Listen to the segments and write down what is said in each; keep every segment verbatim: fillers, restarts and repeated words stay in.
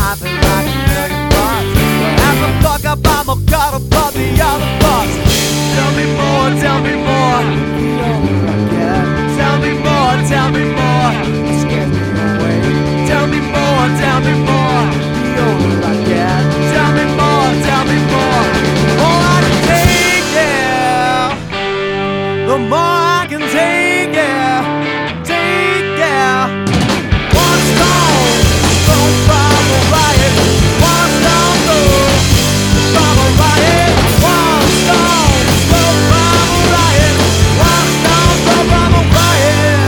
I feel like a million bucks. Well, as the fuck up, I'm a caught above the other bucks. Tell me more, tell me more. The older I get, tell me more, tell me more. It scares me away. Tell me more, tell me more. The older I get, tell me more, tell me more. The more I can take, yeah. The more I can take, yeah. Take, yeah. One stone, thrown from a riot. One stone, thrown from a riot. One stone, thrown from a riot. One stone, thrown from a riot.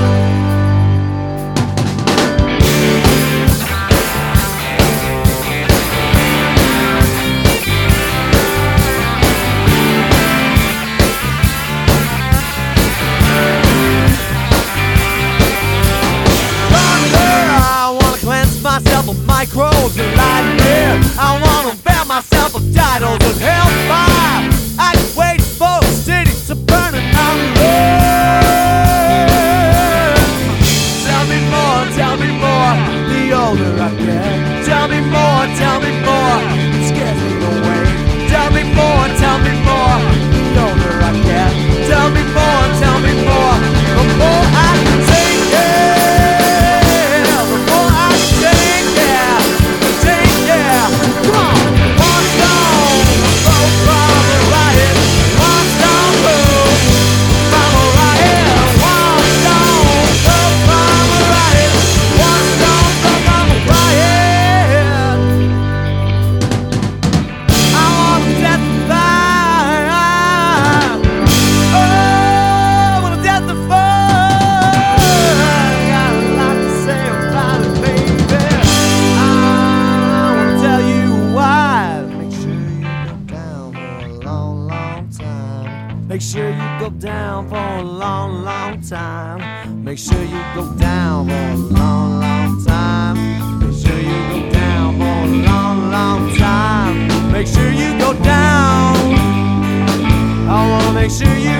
Myself of microbes and light beer. I wanna bear myself of titles of hellfire. I can wait for the city to burn and I'm Tell me more, tell me more. The older I get, tell me more, tell me more. It scares me away. Tell me more, tell me more. The older I get, tell me more, tell me more. The more I can take it. Make sure you go down for a long, long time. Make sure you go down for a long, long time. Make sure you go down for a long, long time. Make sure you go down. I wanna make sure you